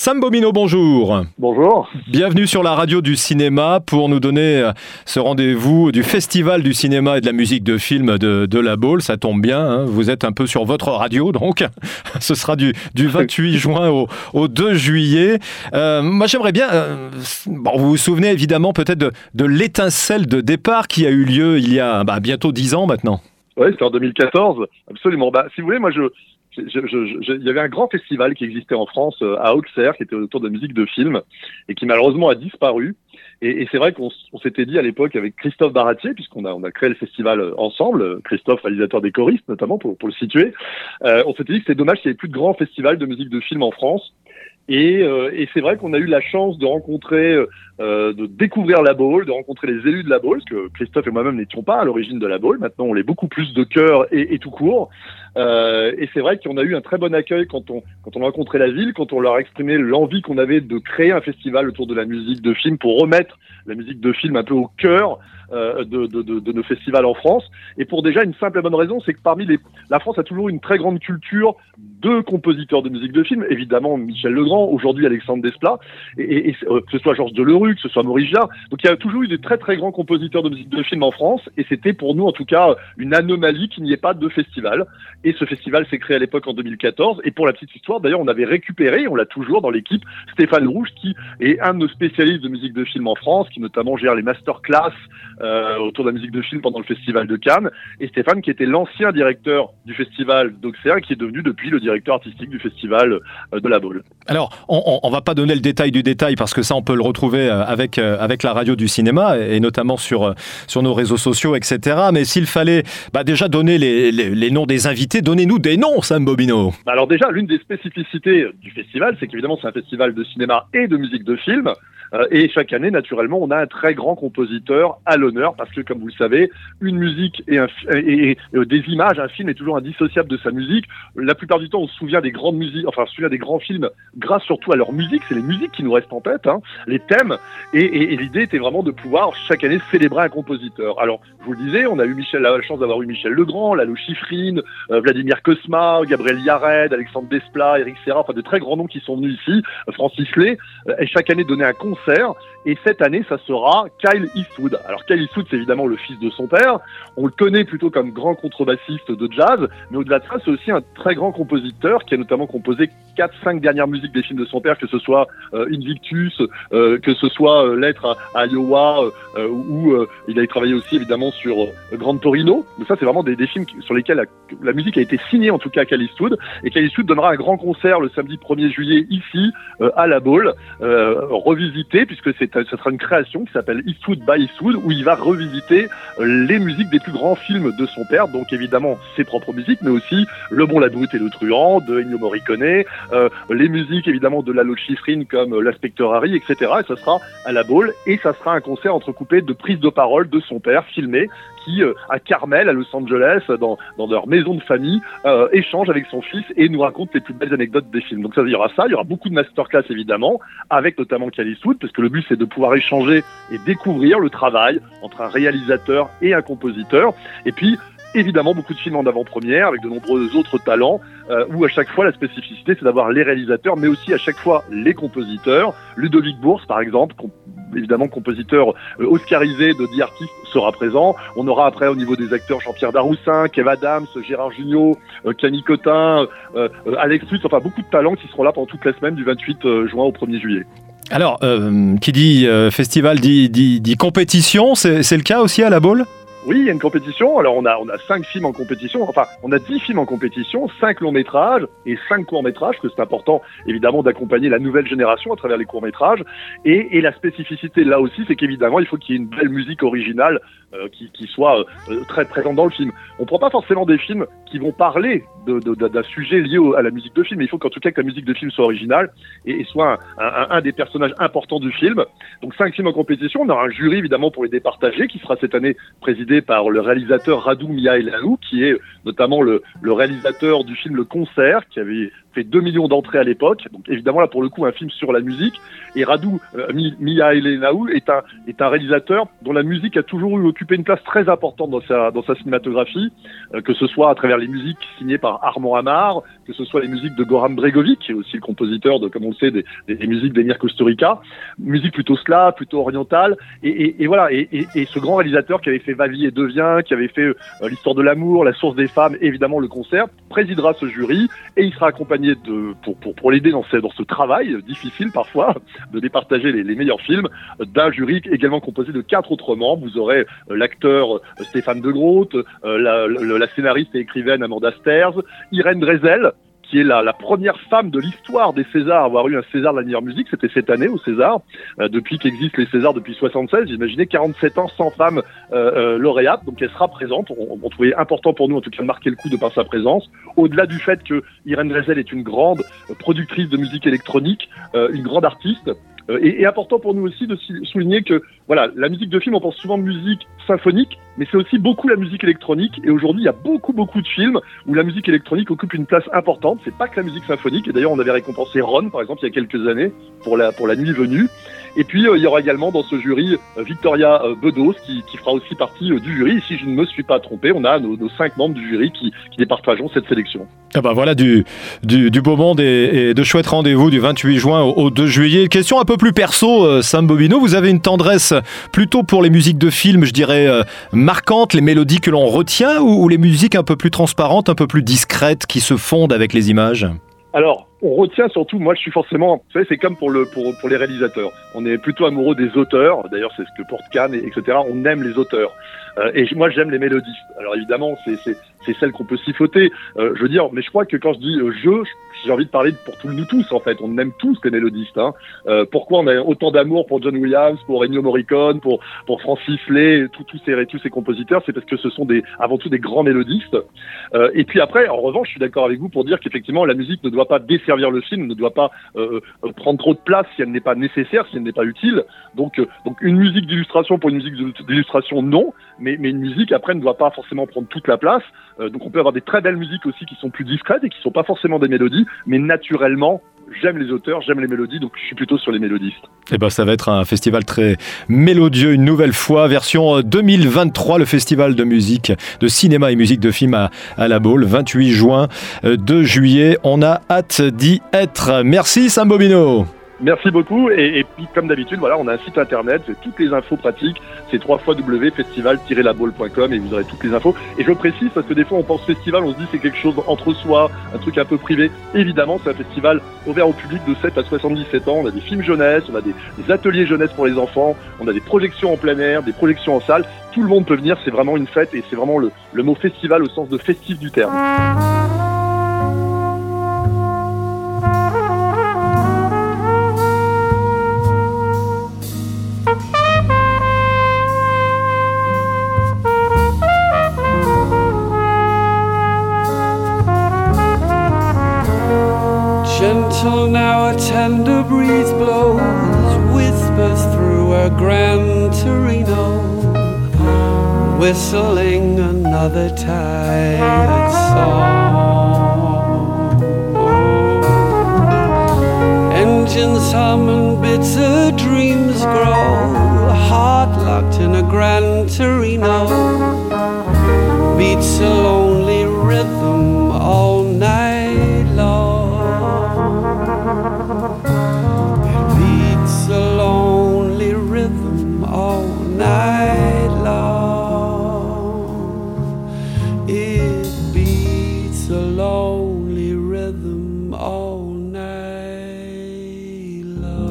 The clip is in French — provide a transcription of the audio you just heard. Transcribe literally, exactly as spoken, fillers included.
Sam Bobino, bonjour. Bonjour. Bienvenue sur la radio du cinéma pour nous donner ce rendez-vous du Festival du cinéma et de la musique de film de, de La Baule. Ça tombe bien, hein, vous êtes un peu sur votre radio, donc ce sera du, du vingt-huit juin au, au deux juillet. Euh, moi, j'aimerais bien... Euh, bon, vous vous souvenez évidemment peut-être de, de l'étincelle de départ qui a eu lieu il y a bah, bientôt dix ans maintenant. Oui, c'était en deux mille quatorze, absolument. Bah, si vous voulez, moi, je... Je, je, je, il y avait un grand festival qui existait en France euh, à Auxerre, qui était autour de la musique de film et qui malheureusement a disparu. Et, et c'est vrai qu'on on s'était dit à l'époque avec Christophe Baratier, puisqu'on a, on a créé le festival ensemble, Christophe, réalisateur des choristes notamment, pour, pour le situer, euh, on s'était dit que c'était dommage qu'il n'y ait plus de grands festivals de musique de film en France. Et, euh, et c'est vrai qu'on a eu la chance de rencontrer, euh, de découvrir La Baule, de rencontrer les élus de La Baule, parce que Christophe et moi-même n'étions pas à l'origine de La Baule. Maintenant, on l'est beaucoup plus de cœur et, et tout court. Euh, et c'est vrai qu'on a eu un très bon accueil quand on, quand on a rencontré la ville, quand on leur a exprimé l'envie qu'on avait de créer un festival autour de la musique de film pour remettre la musique de film un peu au cœur euh, de, de, de, de nos festivals en France. Et pour déjà une simple et bonne raison, c'est que parmi les, la France a toujours une très grande culture de compositeurs de musique de film. Évidemment, Michel Legrand, aujourd'hui Alexandre Desplat, et, et, et euh, que ce soit Georges Delerue, que ce soit Maurice Jarre. Donc il y a toujours eu des très très grands compositeurs de musique de film en France, et c'était pour nous en tout cas une anomalie qu'il n'y ait pas de festival. Et ce festival s'est créé à l'époque en deux mille quatorze. Et pour la petite histoire, d'ailleurs, on avait récupéré, on l'a toujours dans l'équipe, Stéphane Rouge, qui est un de nos spécialistes de musique de film en France, qui notamment gère les masterclass euh, autour de la musique de film pendant le festival de Cannes. Et Stéphane, qui était l'ancien directeur du festival d'Auxerre, et qui est devenu depuis le directeur artistique du festival euh, de La Baule. Alors, on ne va pas donner le détail du détail, parce que ça, on peut le retrouver avec, avec la radio du cinéma, et notamment sur, sur nos réseaux sociaux, et cetera. Mais s'il fallait bah, déjà donner les, les, les noms des invités, donnez-nous des noms, Sam Bobino. Alors déjà, l'une des spécificités du festival, c'est qu'évidemment, c'est un festival de cinéma et de musique de film. Euh, et chaque année, naturellement, on a un très grand compositeur à l'honneur, parce que, comme vous le savez, une musique et, un, et, et, et des images, un film est toujours indissociable de sa musique. La plupart du temps, on se souvient des grandes musiques, enfin, on se souvient des grands films grâce surtout à leur musique. C'est les musiques qui nous restent en tête, hein, les thèmes. Et, et, et l'idée était vraiment de pouvoir chaque année célébrer un compositeur. Alors, je vous le disais, on a eu Michel, la chance d'avoir eu Michel Legrand, Lalo Schifrin, euh, Vladimir Cosma, Gabriel Yared, Alexandre Desplat, Eric Serra, enfin de très grands noms qui sont venus ici, euh, Francis Lay, euh, et chaque année donner un concert. Et cette année, ça sera Kyle Eastwood. Alors Kyle Eastwood, c'est évidemment le fils de son père. On le connaît plutôt comme grand contrebassiste de jazz, mais au-delà de ça, c'est aussi un très grand compositeur qui a notamment composé quatre cinq dernières musiques des films de son père, que ce soit euh, Invictus, euh, que ce soit euh, Lettre à, à Iowa, euh, où euh, il a travaillé aussi évidemment sur euh, Grand Torino. Mais ça, c'est vraiment des, des films sur lesquels la, la musique a été signée, en tout cas à Kyle Eastwood. Et Kyle Eastwood donnera un grand concert le samedi premier juillet ici, euh, à La Baule, euh, revisité, puisque c'est, ce sera une création qui s'appelle Eastwood by Eastwood, où il va revisiter euh, les musiques des plus grands films de son père, donc évidemment ses propres musiques, mais aussi Le Bon, la Brute et le Truand de Ennio Morricone, euh, les musiques évidemment de Lalo Schifrin comme euh, L'Inspecteur Harry, et cetera. Et ça sera à La Baule, et ça sera un concert entrecoupé de prises de parole de son père filmées, qui, euh, à Carmel, à Los Angeles, dans, dans leur maison de famille, euh, échange avec son fils et nous raconte les plus belles anecdotes des films. Donc ça, il y aura ça, il y aura beaucoup de masterclass évidemment, avec notamment Kyle Eastwood, parce que le but c'est de pouvoir échanger et découvrir le travail entre un réalisateur et un compositeur. Et puis, évidemment, beaucoup de films en avant-première, avec de nombreux autres talents, euh, où à chaque fois, la spécificité, c'est d'avoir les réalisateurs, mais aussi à chaque fois les compositeurs. Ludovic Bourse, par exemple, comp- évidemment compositeur euh, oscarisé de The Artist, sera présent. On aura après, au niveau des acteurs, Jean-Pierre Daroussin, Kev Adams, Gérard Jugnot, euh, Camille Cotin, euh, euh, Alex Lutz, enfin beaucoup de talents qui seront là pendant toute la semaine du vingt-huit juin au premier juillet. Alors, euh, qui dit euh, festival dit, dit, dit compétition, c'est, c'est le cas aussi à La Baule ? Oui, il y a une compétition. Alors, on a, on a cinq films en compétition. Enfin, on a dix films en compétition, cinq longs métrages et cinq courts métrages, parce que c'est important, évidemment, d'accompagner la nouvelle génération à travers les courts métrages. Et, et la spécificité, là aussi, c'est qu'évidemment, il faut qu'il y ait une belle musique originale euh, qui, qui soit euh, très présente dans le film. On prend pas forcément des films qui vont parler de, de, de, d'un sujet lié au, à la musique de film, mais il faut qu'en tout cas que la musique de film soit originale et, et soit un, un, un des personnages importants du film. Donc, cinq films en compétition. On aura un jury, évidemment, pour les départager, qui sera cette année présidé par le réalisateur Radu Mihailanu, qui est notamment le, le réalisateur du film Le Concert, qui avait fait deux millions d'entrées à l'époque. Donc évidemment là pour le coup un film sur la musique. Et Radu euh, Mihailescu est un est un réalisateur dont la musique a toujours eu occupé une place très importante dans sa dans sa cinématographie, euh, que ce soit à travers les musiques signées par Armand Amar, que ce soit les musiques de Goran Bregovic, qui est aussi le compositeur de, comme on le sait, des, des, des musiques d'Emir Kusturica, musique plutôt slave, plutôt orientale. Et, et, et voilà. Et, et, et ce grand réalisateur qui avait fait Va vie et devient, qui avait fait euh, l'histoire de l'amour, la source des femmes, et évidemment le concert, présidera ce jury et il sera accompagné de pour pour pour l'aider dans ce dans ce travail difficile parfois de départager les, les meilleurs films, d'un jury également composé de quatre autres membres. Vous aurez euh, l'acteur euh, Stéphane De Groot, euh, la, la, la scénariste et écrivaine Amanda Sterz, Irène Drezel, qui est la, la première femme de l'histoire des Césars à avoir eu un César de la meilleure musique. C'était cette année au César. Euh, depuis qu'existent les Césars depuis soixante-seize, imaginez quarante-sept ans sans femme euh, euh, lauréate. Donc elle sera présente. On, on trouvait important pour nous en tout cas de marquer le coup de par sa présence. Au-delà du fait que Irène Drezel est une grande productrice de musique électronique, euh, une grande artiste. Et, et important pour nous aussi de souligner que voilà, la musique de film, on pense souvent de musique symphonique, mais c'est aussi beaucoup la musique électronique. Et aujourd'hui, il y a beaucoup, beaucoup de films où la musique électronique occupe une place importante. C'est pas que la musique symphonique. Et d'ailleurs, on avait récompensé Ron, par exemple, il y a quelques années pour la pour la nuit venue. Et puis, euh, il y aura également dans ce jury euh, Victoria euh, Bedos qui, qui fera aussi partie euh, du jury. Et si je ne me suis pas trompé, on a nos, nos cinq membres du jury qui, qui départageront cette sélection. Ah bah voilà du, du, du beau monde et, et de chouettes rendez-vous du vingt-huit juin au, au deux juillet. Question un peu plus perso, euh, Sam Bobino, vous avez une tendresse plutôt pour les musiques de films, je dirais, euh, marquantes, les mélodies que l'on retient, ou, ou les musiques un peu plus transparentes, un peu plus discrètes, qui se fondent avec les images ? Alors, on retient surtout, moi je suis forcément, vous savez, c'est comme pour le pour pour les réalisateurs. On est plutôt amoureux des auteurs. D'ailleurs, c'est ce que porte Cannes, et, etc. On aime les auteurs. Euh, et moi, j'aime les mélodies. Alors évidemment, c'est c'est c'est celle qu'on peut siffloter. Euh, je veux dire, mais je crois que quand je dis euh, je, j'ai envie de parler pour tout, nous tous en fait. On aime tous les mélodistes. Hein. Euh, pourquoi on a autant d'amour pour John Williams, pour Ennio Morricone, pour pour Francis Lay, tous tous ces tous ces compositeurs, c'est parce que ce sont des avant tout des grands mélodistes. Euh, et puis après, en revanche, je suis d'accord avec vous pour dire qu'effectivement, la musique ne doit pas desservir le film, ne doit pas euh, prendre trop de place si elle n'est pas nécessaire, si elle n'est pas utile. Donc euh, donc une musique d'illustration pour une musique d'illustration, non. Mais, mais une musique, après, ne doit pas forcément prendre toute la place. Euh, donc on peut avoir des très belles musiques aussi qui sont plus discrètes et qui sont pas forcément des mélodies, mais naturellement, j'aime les auteurs, j'aime les mélodies, donc je suis plutôt sur les mélodistes. Eh ben, ça va être un festival très mélodieux, une nouvelle fois, version deux mille vingt-trois, le festival de musique, de cinéma et musique de film à, à La Baule, vingt-huit juin, deux juillet. On a hâte d'y être. Merci Sam Bobino. Merci beaucoup. Et, et puis, comme d'habitude, voilà, on a un site internet, c'est toutes les infos pratiques, c'est w w w point festival tiret la baule point com et vous aurez toutes les infos. Et je précise parce que des fois, on pense festival, on se dit c'est quelque chose entre soi, un truc un peu privé. Évidemment, c'est un festival ouvert au public de sept à soixante-dix-sept ans. On a des films jeunesse, on a des, des ateliers jeunesse pour les enfants, on a des projections en plein air, des projections en salle. Tout le monde peut venir, c'est vraiment une fête et c'est vraiment le, le mot festival au sens de festif du terme. Gentle now a tender breeze blows, whispers through a Gran Torino, whistling another tired song. Engines hum and bitter dreams grow, heart locked in a Gran Torino, beats a lonely rhythm all night long. Beats a lonely rhythm all night long. It beats a lonely rhythm all night long.